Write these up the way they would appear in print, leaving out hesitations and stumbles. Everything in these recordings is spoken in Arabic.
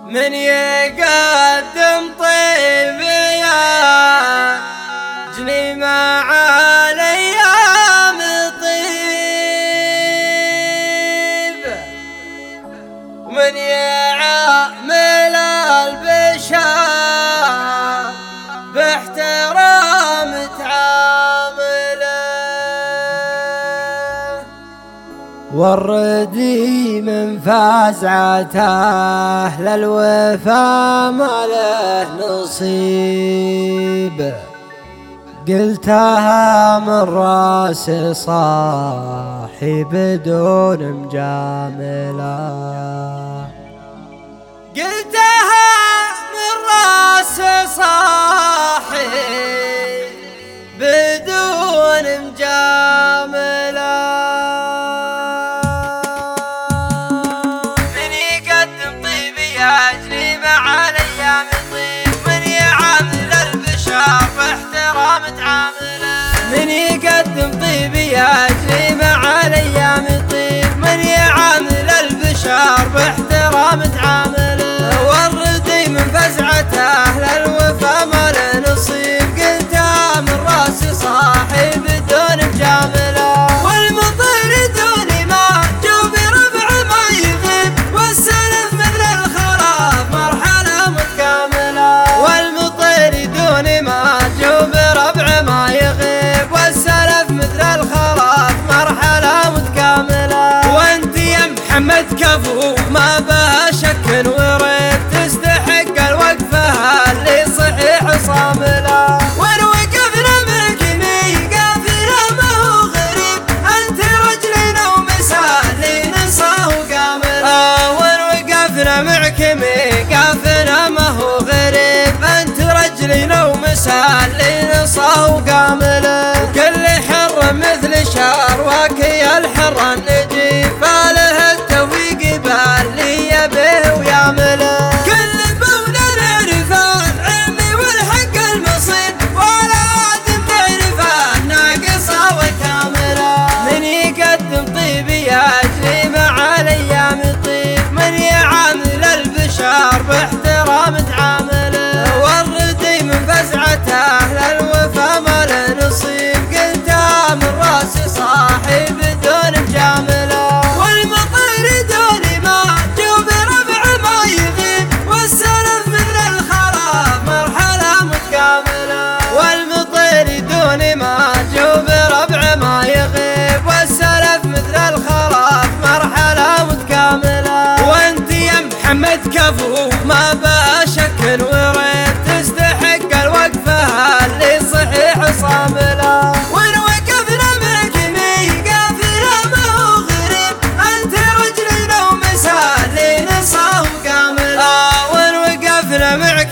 من يقدم طيب يا جني مع الايام طيب، ومن يعامل البشر باحترام تعامله، والردي من فزعته للوفا ما له نصيب، قلتها من راس صاحي بدون مجامله، قلتها من راس صاحي بدون مجامله. من يقدم طيب يجري مع الايام طيب، من يعامل البشر باحترام تعامله، من يقدم طيب يجري مع الايام طيب، من يعامل البشر باحترام تعامله، والردي من فزعته للوفا ما له نصيب، قلتها من راس صاحي بدون مجامله، والمطير دون ما جوب ربع ما يغيب، والسلف مثل الخلاف مرحله متكامله، والمطير دون ما جوب ربع ما يغيب، والسلف مثل الخلاف مرحله متكامله، وانت يا محمد كفو ما بها شك وريب، تستحق الوقفه اللي صحيح صامله، وين وقفنا منك قافله ما هو غريب، انت رجلنا ومثالي نصاه وقامله، وين وقفنا معك قافله ما هو غريب، انت رجلنا ومثالي نصاه وقامله، كل حر مثل شارواك يا الحر النجيب، فاله التوفيق باللي يبيه ويعمله، كل بونا نعرفه العلمي والحق المصيب، ولا عادم تعرفه ناقصه وكامله، من يقدم طيب يجري مع الايام طيب، من يعامل البشر باحترام تعامله، والردي من فزعته للوفا ما له نصيب، قلتها من راس صاحي بدون مجامله، والمطير دون ما جوب ربع ما يغيب، والسلف مثل الخلاف مرحله متكامله، والمطير دون ما جوب ربع ما يغيب، والسلف مثل الخلاف مرحله متكامله، وانت يا محمد كفو ما بها شك وريب، تستحق الوقفه اللي صحيح صامله، وين وقفنا معك قافله ما هو غريب، انت رجلنا ومثالي نصاه وقامله، وين وقفنا معك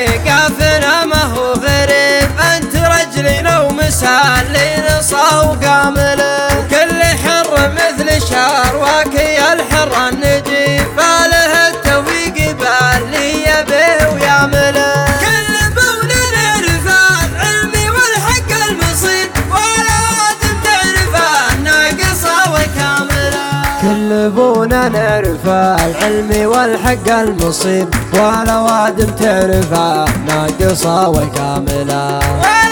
قافله ما هو غريب، انت رجلنا ومثالي نصاه وقامله، كل حر مثل شارواك يا الحر النجيب، فاله التوفيق باللي يبيه ويعمله، كل بونا نعرفه العلمي والحق المصيب، ولا عادم تعرفه ناقصه وكامله، كل بونا نعرفه العلمي والحق المصيب، ولا وادم تعرفه ناقصه وكامله.